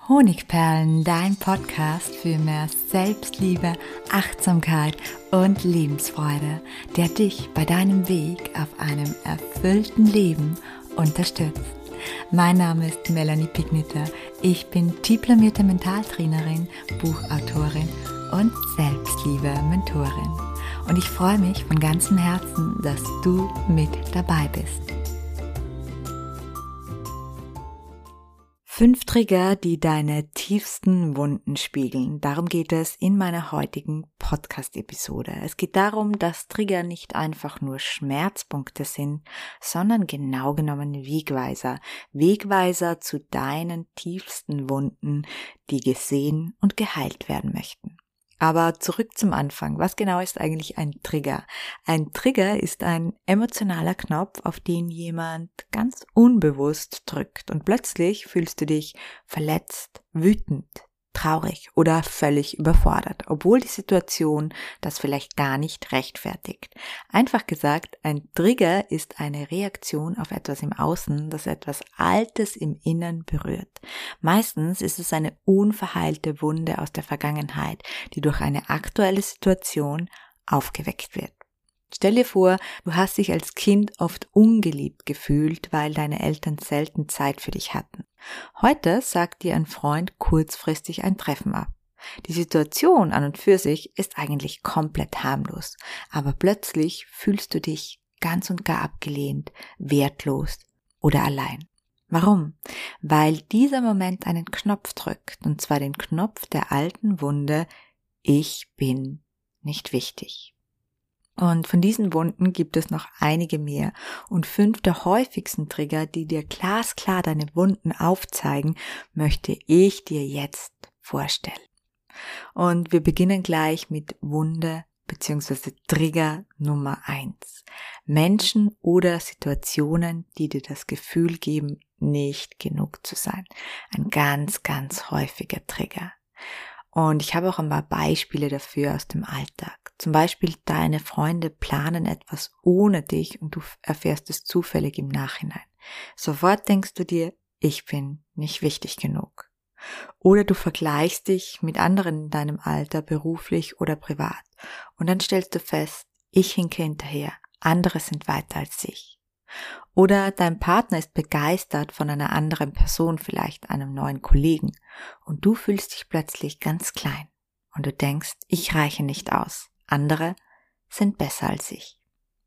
Honigperlen, dein Podcast für mehr Selbstliebe, Achtsamkeit und Lebensfreude, der dich bei deinem Weg auf einem erfüllten Leben unterstützt. Mein Name ist Melanie Pigniter. Ich bin diplomierte Mentaltrainerin, Buchautorin und Selbstliebe-Mentorin. Und ich freue mich von ganzem Herzen, dass du mit dabei bist. 5 Trigger, die deine tiefsten Wunden spiegeln. Darum geht es in meiner heutigen Podcast-Episode. Es geht darum, dass Trigger nicht einfach nur Schmerzpunkte sind, sondern genau genommen Wegweiser. Wegweiser zu deinen tiefsten Wunden, die gesehen und geheilt werden möchten. Aber zurück zum Anfang. Was genau ist eigentlich ein Trigger? Ein Trigger ist ein emotionaler Knopf, auf den jemand ganz unbewusst drückt und plötzlich fühlst du dich verletzt, wütend, traurig oder völlig überfordert, obwohl die Situation das vielleicht gar nicht rechtfertigt. Einfach gesagt, ein Trigger ist eine Reaktion auf etwas im Außen, das etwas Altes im Innern berührt. Meistens ist es eine unverheilte Wunde aus der Vergangenheit, die durch eine aktuelle Situation aufgeweckt wird. Stell dir vor, du hast dich als Kind oft ungeliebt gefühlt, weil deine Eltern selten Zeit für dich hatten. Heute sagt dir ein Freund kurzfristig ein Treffen ab. Die Situation an und für sich ist eigentlich komplett harmlos, aber plötzlich fühlst du dich ganz und gar abgelehnt, wertlos oder allein. Warum? Weil dieser Moment einen Knopf drückt, und zwar den Knopf der alten Wunde: Ich bin nicht wichtig. Und von diesen Wunden gibt es noch einige mehr. Und 5 der häufigsten Trigger, die dir glasklar deine Wunden aufzeigen, möchte ich dir jetzt vorstellen. Und wir beginnen gleich mit Wunde bzw. Trigger Nummer 1. Menschen oder Situationen, die dir das Gefühl geben, nicht genug zu sein. Ein ganz, ganz häufiger Trigger. Und ich habe auch ein paar Beispiele dafür aus dem Alltag. Zum Beispiel, deine Freunde planen etwas ohne dich und du erfährst es zufällig im Nachhinein. Sofort denkst du dir, ich bin nicht wichtig genug. Oder du vergleichst dich mit anderen in deinem Alter, beruflich oder privat. Und dann stellst du fest, ich hinke hinterher, andere sind weiter als ich. Oder dein Partner ist begeistert von einer anderen Person, vielleicht einem neuen Kollegen, und du fühlst dich plötzlich ganz klein und du denkst, ich reiche nicht aus, andere sind besser als ich.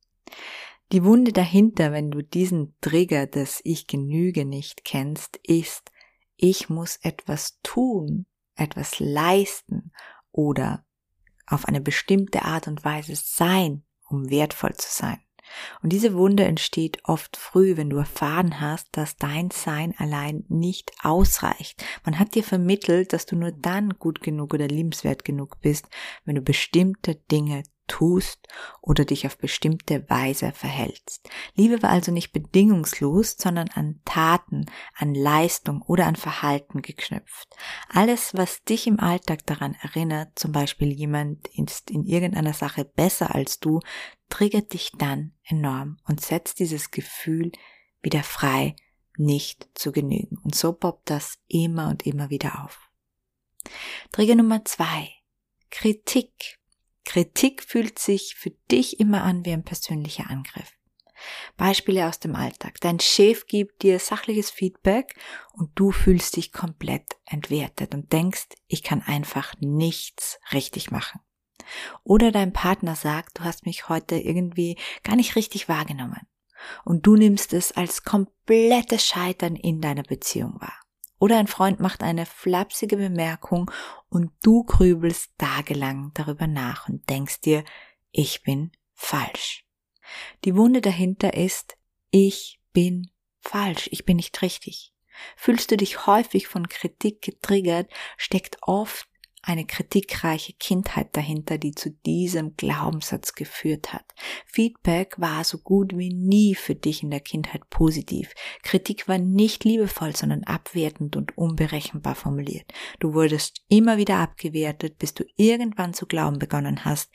Die Wunde dahinter, wenn du diesen Trigger des Ich genüge nicht kennst, ist, ich muss etwas tun, etwas leisten oder auf eine bestimmte Art und Weise sein, um wertvoll zu sein. Und diese Wunde entsteht oft früh, wenn du erfahren hast, dass dein Sein allein nicht ausreicht. Man hat dir vermittelt, dass du nur dann gut genug oder liebenswert genug bist, wenn du bestimmte Dinge tust oder dich auf bestimmte Weise verhältst. Liebe war also nicht bedingungslos, sondern an Taten, an Leistung oder an Verhalten geknüpft. Alles, was dich im Alltag daran erinnert, zum Beispiel jemand ist in irgendeiner Sache besser als du, triggert dich dann enorm und setzt dieses Gefühl wieder frei, nicht zu genügen. Und so poppt das immer und immer wieder auf. Trigger Nummer 2. Kritik. Kritik fühlt sich für dich immer an wie ein persönlicher Angriff. Beispiele aus dem Alltag. Dein Chef gibt dir sachliches Feedback und du fühlst dich komplett entwertet und denkst, ich kann einfach nichts richtig machen. Oder dein Partner sagt, du hast mich heute irgendwie gar nicht richtig wahrgenommen und du nimmst es als komplettes Scheitern in deiner Beziehung wahr. Oder ein Freund macht eine flapsige Bemerkung und du grübelst tagelang darüber nach und denkst dir, ich bin falsch. Die Wunde dahinter ist, ich bin falsch, ich bin nicht richtig. Fühlst du dich häufig von Kritik getriggert, steckt oft eine kritikreiche Kindheit dahinter, die zu diesem Glaubenssatz geführt hat. Feedback war so gut wie nie für dich in der Kindheit positiv. Kritik war nicht liebevoll, sondern abwertend und unberechenbar formuliert. Du wurdest immer wieder abgewertet, bis du irgendwann zu glauben begonnen hast,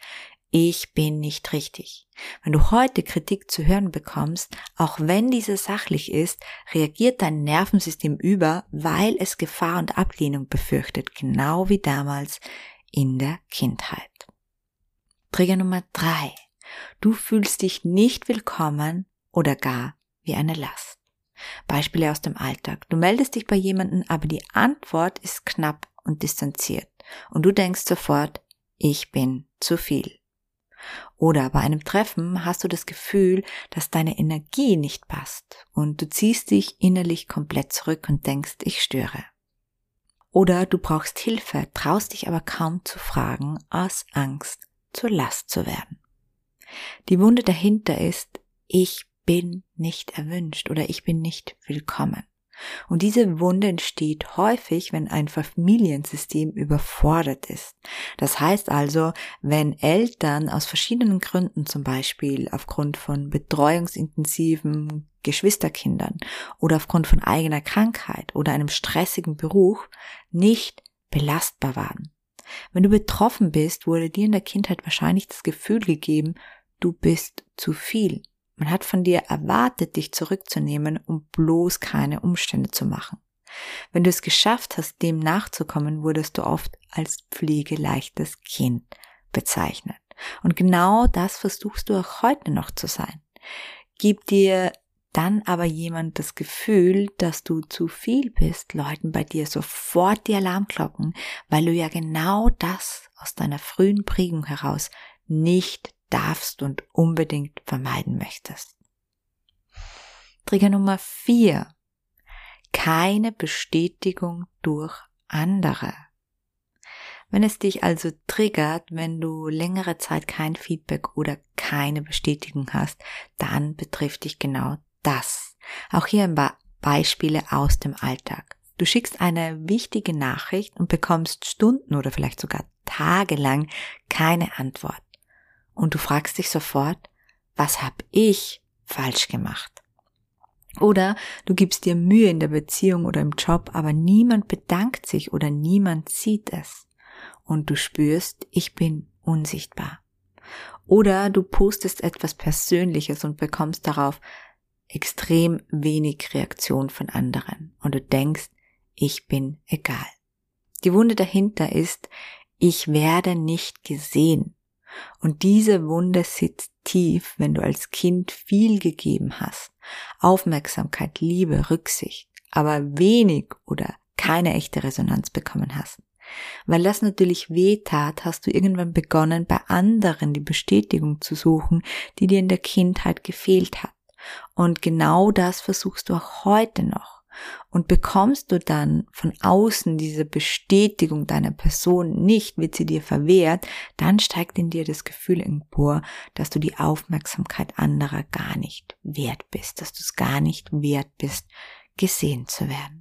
ich bin nicht richtig. Wenn du heute Kritik zu hören bekommst, auch wenn diese sachlich ist, reagiert dein Nervensystem über, weil es Gefahr und Ablehnung befürchtet, genau wie damals in der Kindheit. Trigger Nummer 3. Du fühlst dich nicht willkommen oder gar wie eine Last. Beispiele aus dem Alltag. Du meldest dich bei jemandem, aber die Antwort ist knapp und distanziert. Und du denkst sofort, ich bin zu viel. Oder bei einem Treffen hast du das Gefühl, dass deine Energie nicht passt und du ziehst dich innerlich komplett zurück und denkst, ich störe. Oder du brauchst Hilfe, traust dich aber kaum zu fragen, aus Angst, zur Last zu werden. Die Wunde dahinter ist, ich bin nicht erwünscht oder ich bin nicht willkommen. Und diese Wunde entsteht häufig, wenn ein Familiensystem überfordert ist. Das heißt also, wenn Eltern aus verschiedenen Gründen, zum Beispiel aufgrund von betreuungsintensiven Geschwisterkindern oder aufgrund von eigener Krankheit oder einem stressigen Beruf, nicht belastbar waren. Wenn du betroffen bist, wurde dir in der Kindheit wahrscheinlich das Gefühl gegeben, du bist zu viel. Man hat von dir erwartet, dich zurückzunehmen, um bloß keine Umstände zu machen. Wenn du es geschafft hast, dem nachzukommen, wurdest du oft als pflegeleichtes Kind bezeichnet. Und genau das versuchst du auch heute noch zu sein. Gibt dir dann aber jemand das Gefühl, dass du zu viel bist, läuten bei dir sofort die Alarmglocken, weil du ja genau das aus deiner frühen Prägung heraus nicht darfst und unbedingt vermeiden möchtest. Trigger Nummer 4. Keine Bestätigung durch andere. Wenn es dich also triggert, wenn du längere Zeit kein Feedback oder keine Bestätigung hast, dann betrifft dich genau das. Auch hier ein paar Beispiele aus dem Alltag. Du schickst eine wichtige Nachricht und bekommst Stunden oder vielleicht sogar tagelang keine Antwort. Und du fragst dich sofort, was habe ich falsch gemacht? Oder du gibst dir Mühe in der Beziehung oder im Job, aber niemand bedankt sich oder niemand sieht es. Und du spürst, ich bin unsichtbar. Oder du postest etwas Persönliches und bekommst darauf extrem wenig Reaktion von anderen. Und du denkst, ich bin egal. Die Wunde dahinter ist, ich werde nicht gesehen. Und diese Wunde sitzt tief, wenn du als Kind viel gegeben hast. Aufmerksamkeit, Liebe, Rücksicht, aber wenig oder keine echte Resonanz bekommen hast. Weil das natürlich weh tat, hast du irgendwann begonnen, bei anderen die Bestätigung zu suchen, die dir in der Kindheit gefehlt hat. Und genau das versuchst du auch heute noch. Und bekommst du dann von außen diese Bestätigung deiner Person nicht, wird sie dir verwehrt, dann steigt in dir das Gefühl empor, dass du die Aufmerksamkeit anderer gar nicht wert bist, dass du es gar nicht wert bist, gesehen zu werden.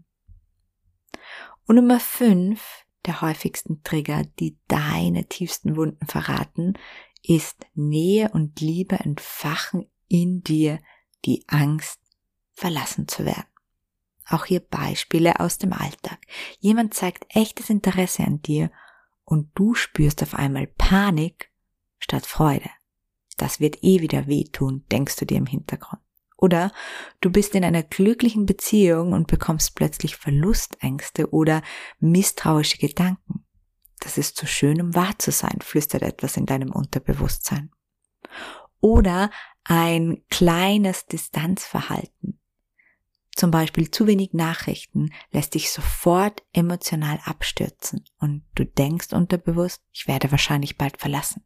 Und Nummer 5, der häufigsten Trigger, die deine tiefsten Wunden verraten, ist Nähe und Liebe entfachen in dir die Angst, verlassen zu werden. Auch hier Beispiele aus dem Alltag. Jemand zeigt echtes Interesse an dir und du spürst auf einmal Panik statt Freude. Das wird wieder wehtun, denkst du dir im Hintergrund. Oder du bist in einer glücklichen Beziehung und bekommst plötzlich Verlustängste oder misstrauische Gedanken. Das ist zu schön, um wahr zu sein, flüstert etwas in deinem Unterbewusstsein. Oder ein kleines Distanzverhalten. Zum Beispiel zu wenig Nachrichten lässt dich sofort emotional abstürzen und du denkst unterbewusst, ich werde wahrscheinlich bald verlassen.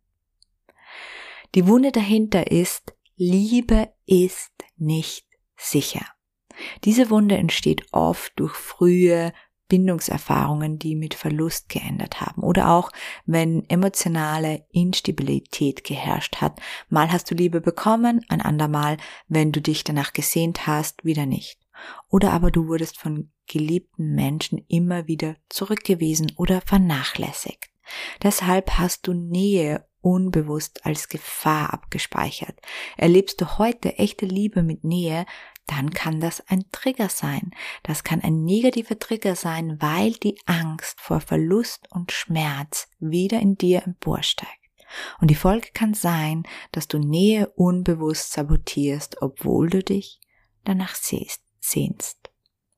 Die Wunde dahinter ist, Liebe ist nicht sicher. Diese Wunde entsteht oft durch frühe Bindungserfahrungen, die mit Verlust geendet haben oder auch, wenn emotionale Instabilität geherrscht hat. Mal hast du Liebe bekommen, ein andermal, wenn du dich danach gesehnt hast, wieder nicht. Oder aber du wurdest von geliebten Menschen immer wieder zurückgewiesen oder vernachlässigt. Deshalb hast du Nähe unbewusst als Gefahr abgespeichert. Erlebst du heute echte Liebe mit Nähe, dann kann das ein Trigger sein. Das kann ein negativer Trigger sein, weil die Angst vor Verlust und Schmerz wieder in dir emporsteigt. Und die Folge kann sein, dass du Nähe unbewusst sabotierst, obwohl du dich danach sehnst.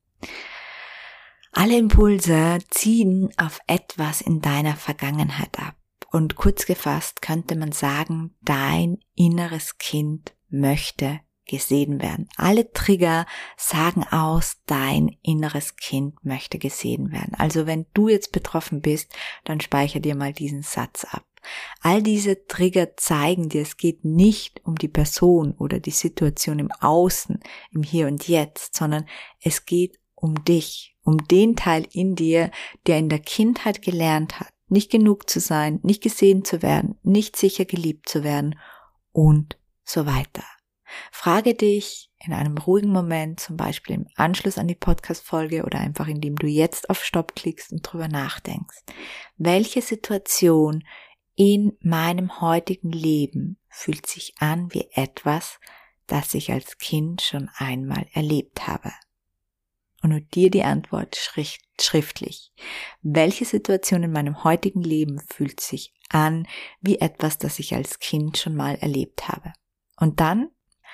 Alle Impulse ziehen auf etwas in deiner Vergangenheit ab. Und kurz gefasst könnte man sagen, dein inneres Kind möchte gesehen werden. Alle Trigger sagen aus, dein inneres Kind möchte gesehen werden. Also wenn du jetzt betroffen bist, dann speicher dir mal diesen Satz ab. All diese Trigger zeigen dir, es geht nicht um die Person oder die Situation im Außen, im Hier und Jetzt, sondern es geht um dich, um den Teil in dir, der in der Kindheit gelernt hat, nicht genug zu sein, nicht gesehen zu werden, nicht sicher geliebt zu werden und so weiter. Frage dich in einem ruhigen Moment, zum Beispiel im Anschluss an die Podcast-Folge oder einfach indem du jetzt auf Stopp klickst und drüber nachdenkst. Welche Situation in meinem heutigen Leben fühlt sich an wie etwas, das ich als Kind schon einmal erlebt habe? Und notiere die Antwort schriftlich. Welche Situation in meinem heutigen Leben fühlt sich an wie etwas, das ich als Kind schon mal erlebt habe? Und dann,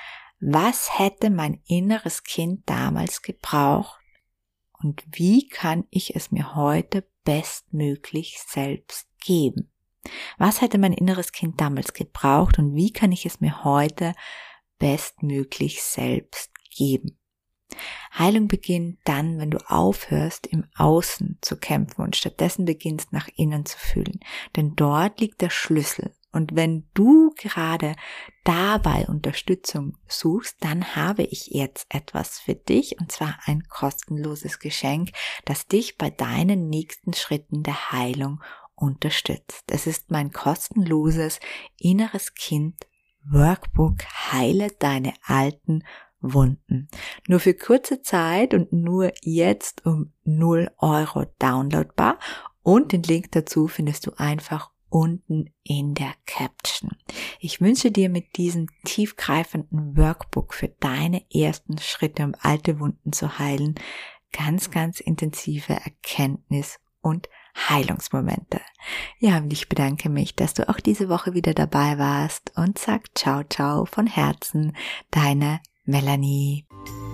was hätte mein inneres Kind damals gebraucht und wie kann ich es mir heute bestmöglich selbst geben? Was hätte mein inneres Kind damals gebraucht und wie kann ich es mir heute bestmöglich selbst geben? Heilung beginnt dann, wenn du aufhörst, im Außen zu kämpfen und stattdessen beginnst, nach innen zu fühlen. Denn dort liegt der Schlüssel. Und wenn du gerade dabei Unterstützung suchst, dann habe ich jetzt etwas für dich, und zwar ein kostenloses Geschenk, das dich bei deinen nächsten Schritten der Heilung unterstützt. Es ist mein kostenloses Inneres Kind Workbook Heile deine alten Wunden. Nur für kurze Zeit und nur jetzt um 0 € downloadbar, und den Link dazu findest du einfach unten in der Caption. Ich wünsche dir mit diesem tiefgreifenden Workbook für deine ersten Schritte, um alte Wunden zu heilen, ganz, ganz intensive Erkenntnis und Heilungsmomente. Ja, und ich bedanke mich, dass du auch diese Woche wieder dabei warst und sag ciao, ciao von Herzen, deine Melanie.